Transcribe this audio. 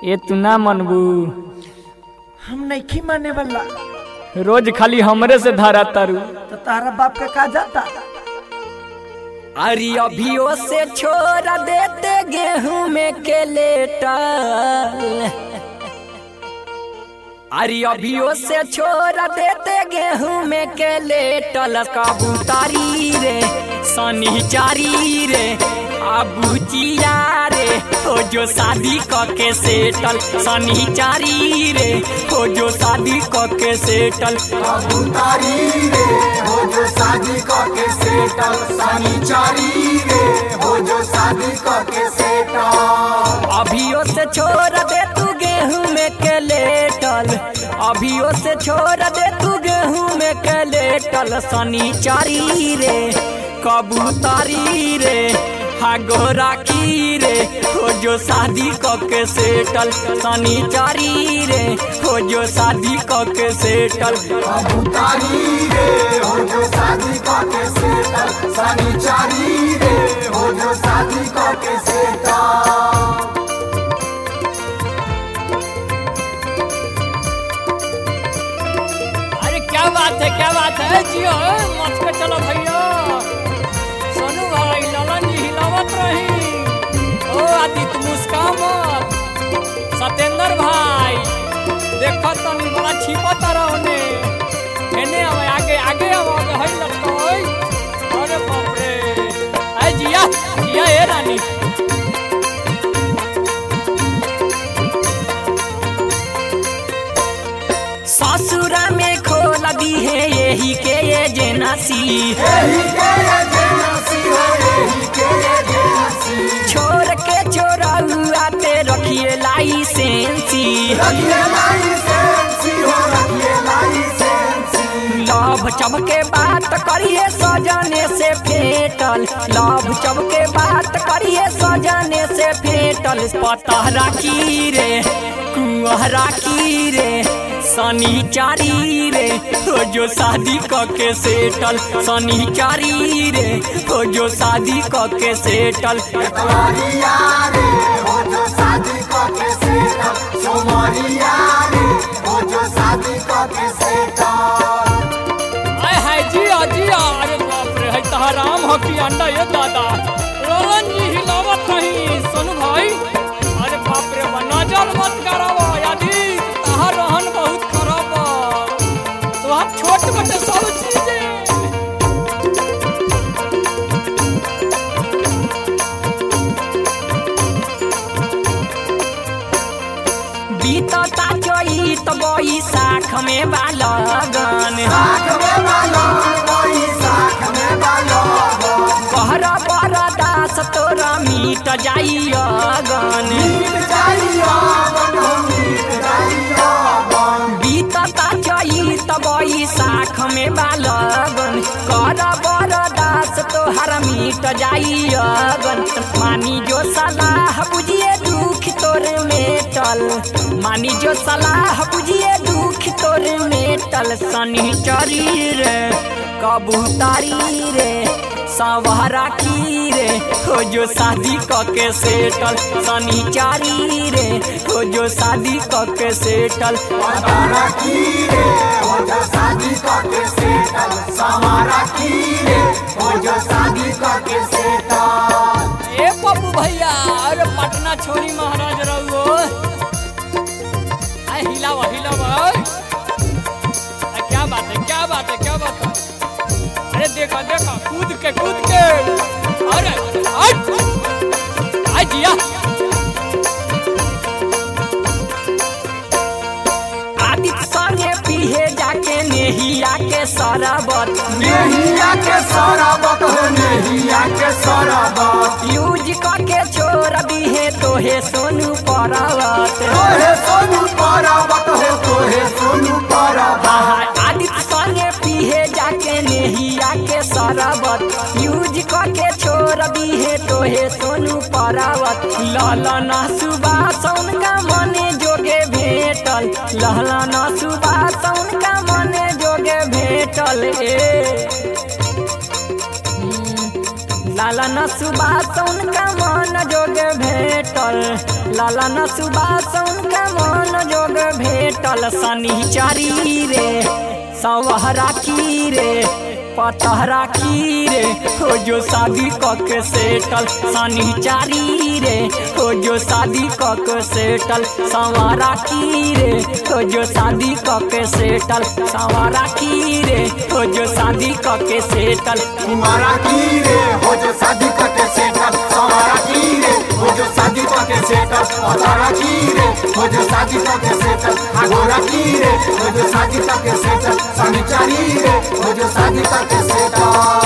ए तू ना मनबू। हम नहीं माने वाला। रोज खाली हमरे से धारा तारू। तो तारा बाप का का जाता। अरे अभियो से छोड़ देते गेहूं में के लेटल। अरे अभियो से छोड़ देते गेहूं में के लेटल। कबूतारी रे शनिचारी रे अबुचिया रे हो जो शादी के सेटल। शनिचारी रे हो जो शादी के सेटल। कबूतारी रे हो जो शादी के सेटल। शनिचारी रे हो जो शादी के सेटल। अभियो से छोड़ दे तू गेहूं में के लेटल। अभियो से छोड़ दे तू गेहूं में के लेटल। शनिचारी रे कबूतारी रे गोराखी रे हो जो शादी के सेटल। शनिचारी रे हो जो शादी के सेटल। कबूतारी रे हो जो शादी के सेटल। शनिचारी रे हो जो शादी के सेटल। अरे क्या बात है, क्या बात है जियो मत के चलो भैया। सोनू भाई ललन जी हिलावत रही। ओ आदित्य मुस्कामत सतेंद्र भाई देखो तनी बड़ा छिपत रहने। एने अब आगे आगे अब हई लगतो। अरे बाप रे ए जिया जिया ए रानी। ससुरा में खोल दी है यही के ये जेनासी। छोड़ के छोड़ा हुआ ते रखिए लाइसेंसी। लव चमके बात करिए सजने से फेटल। लव चमके बात करिए सजने से फेटल। पता राखी रे कुआरा की रे शनिचारी रे हो जो शादी के सेटल। शनिचारी रे हो जो शादी के सेटल। एतवारिया रे हो जो शादी के सेटल। सोमवारिया रे हो जो शादी के सेटल। आय हाय जिया जिया। अरे बाप रे है तहराम हो कि अंडा ये दादा। ललन जी हिलावत नहीं सोनू भाई। अरे बाप रे नजर मत करावो यादी तहार रहन बहुत खराब। तो आप छोट बटे सब चीजें बीतता चैत बैसाख में बालगन। कहर बरदास तोरा मीट जाई अगन। बीतता चैत बैसाख में बालगन। कर बरदास तोहर मीट जाई अगन। मानी जो सलाह बुझिए दुख तोर मेटल। मानी जो सलाह बुझिए दुख तोर मेटल। शनिचारी रे कबूतारी रे सवहरा की रे हो जो शादी के सेटल। शनिचारी रे हो जो शादी के सेटल। पतारा की रे हो जो शादी के सेटल। समारा की रे हो जो शादी के सेटल। ए पप्पू भैया। अरे पटना छोरी महाराज रहो। आय हिलावा हिलावा। क्या बात है, क्या बात है, क्या बात है। अरे देखा देखा कूद के अरे आय जिया। आदित्य संगे पीहे जाके नेहिया के शरबत। नेहिया के शरबत हो नेहिया के शरबत। यूज करके छोड़ दी है तोहे सोनू पर्वत। तोहे सोनू पर्वत हो तोहे सोनू पर्वत। आदित्य संगे पीहे जाके नेहिया के शरबत। यूज करके छोड़ दी है तोहे सोनू पर्वत। ललना सुबास उनका मने जोगे भेटल। लहलना सुबास उनका मने जोगे भेटल। लालन सुबास उनका मन जोग भेटल, लालन सुबास उनका मन जोग भेटल। शनिचारी रे सवहरा की रे पतहरा की रे हो जो शादी के सेटल। शनिचारी रे हो जो शादी के सेटल। संवारा की रे हो जो शादी के सेटल। संवारा की रे हो जो शादी के सेटल। कुमारा की रे हो जो शादी के सेटल। सवारा की रे हो जो शादी के सेटल। पतारा की रे हो जो शादी के सेटल। अघोरा की रे हो जो शादी के सेटल। शनिचारी रे हो जो शादी के सेटल।